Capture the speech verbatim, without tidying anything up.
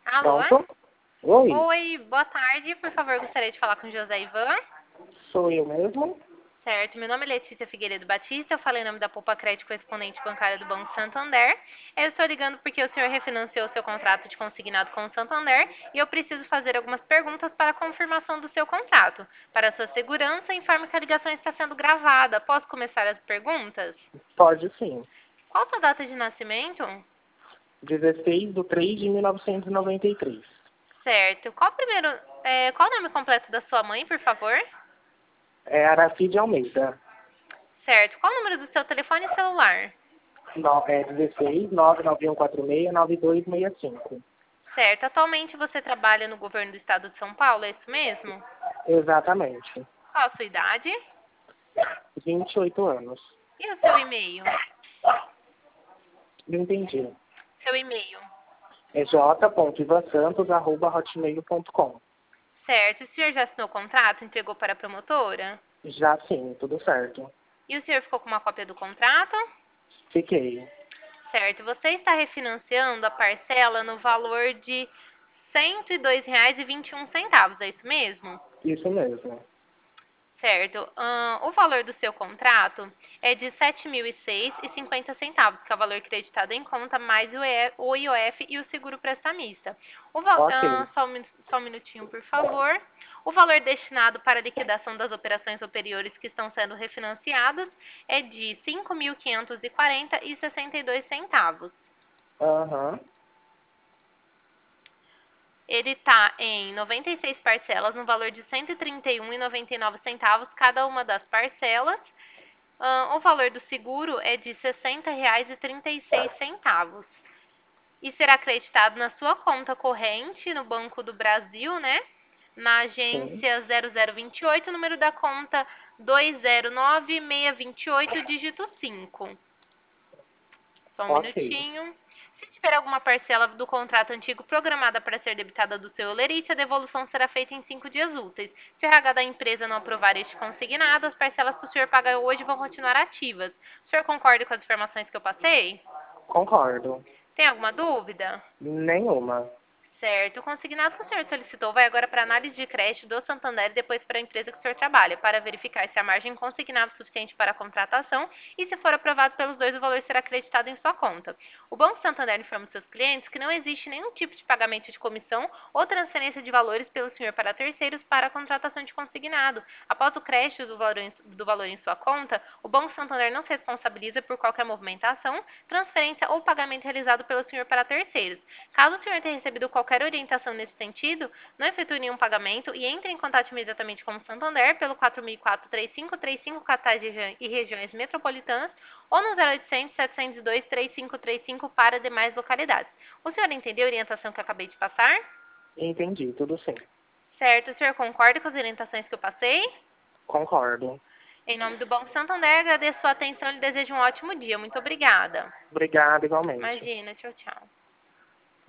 Alô? Pronto? Oi, Oi, boa tarde. Por favor, gostaria de falar com José Ivan. sou eu mesmo? Certo, meu nome é Letícia Figueiredo Batista, eu falei em nome da Poupa Crédito Correspondente Bancária do Banco Santander. Eu estou ligando porque o senhor refinanciou seu contrato de consignado com o Santander e eu preciso fazer algumas perguntas para a confirmação do seu contrato. Para sua segurança, informe que a ligação está sendo gravada. Posso começar as perguntas? Pode sim. Qual sua data de nascimento? dezesseis de três de mil novecentos e noventa e três. Certo. Qual o primeiro, é, qual o nome completo da sua mãe, por favor? É Aracide Almeida. Certo. Qual o número do seu telefone e celular? No, é dezesseis nove nove um quatro seis nove dois seis cinco. Certo. Atualmente você trabalha no governo do estado de São Paulo, é isso mesmo? Exatamente. Qual a sua idade? vinte e oito anos. E o seu e-mail? Não entendi. Seu e-mail. É j ponto ivan santos arroba hotmail ponto com. Certo. O senhor já assinou o contrato? Entregou para a promotora? Já sim, tudo certo. E o senhor ficou com uma cópia do contrato? Fiquei. Certo. Você está refinanciando a parcela no valor de cento e dois reais e vinte e um centavos, é isso mesmo? Isso mesmo. Certo. Ahn, o valor do seu contrato é de sete mil e seis reais e cinquenta centavos, que é o valor creditado em conta, mais o E- o I O F e o seguro prestamista. O val- Ok. ahn, só, um, min- só um minutinho, por favor. O valor destinado para a liquidação das operações superiores que estão sendo refinanciadas é de cinco mil quinhentos e quarenta reais e sessenta e dois centavos. Aham. Ele está em noventa e seis parcelas, no valor de cento e trinta e um reais e noventa e nove centavos cada uma das parcelas. Ah, o valor do seguro é de sessenta reais e trinta e seis centavos. E será acreditado na sua conta corrente no Banco do Brasil, né? Na Sim. agência zero zero vinte e oito, número da conta dois zero nove seis dois oito, dígito cinco. Só um Ok. minutinho. Se tiver alguma parcela do contrato antigo programada para ser debitada do seu olerite, a devolução será feita em cinco dias úteis. Se o R H da empresa não aprovar este consignado, as parcelas que o senhor paga hoje vão continuar ativas. O senhor concorda com as informações que eu passei? Concordo. Tem alguma dúvida? Nenhuma. Certo. O consignado que o senhor solicitou vai agora para análise de crédito do Santander e depois para a empresa que o senhor trabalha, para verificar se a margem consignada é suficiente para a contratação e, se for aprovado pelos dois, o valor será acreditado em sua conta. O Banco Santander informa seus clientes que não existe nenhum tipo de pagamento de comissão ou transferência de valores pelo senhor para terceiros para a contratação de consignado. Após o crédito do valor, em, do valor em sua conta, o Banco Santander não se responsabiliza por qualquer movimentação, transferência ou pagamento realizado pelo senhor para terceiros. Caso o senhor tenha recebido qualquer orientação nesse sentido, não efetue nenhum pagamento e entre em contato imediatamente com o Santander pelo quatro mil e quatro, três cinco três cinco, capitais e regiões metropolitanas ou no zero oitocentos, setecentos e dois, três cinco três cinco para demais localidades. O senhor entendeu a orientação que eu acabei de passar? Entendi, tudo sim. Certo, o senhor concorda com as orientações que eu passei? Concordo. Em nome do Banco Santander, agradeço a sua atenção e lhe desejo um ótimo dia. Muito obrigada. Obrigado igualmente. Imagina, tchau, tchau.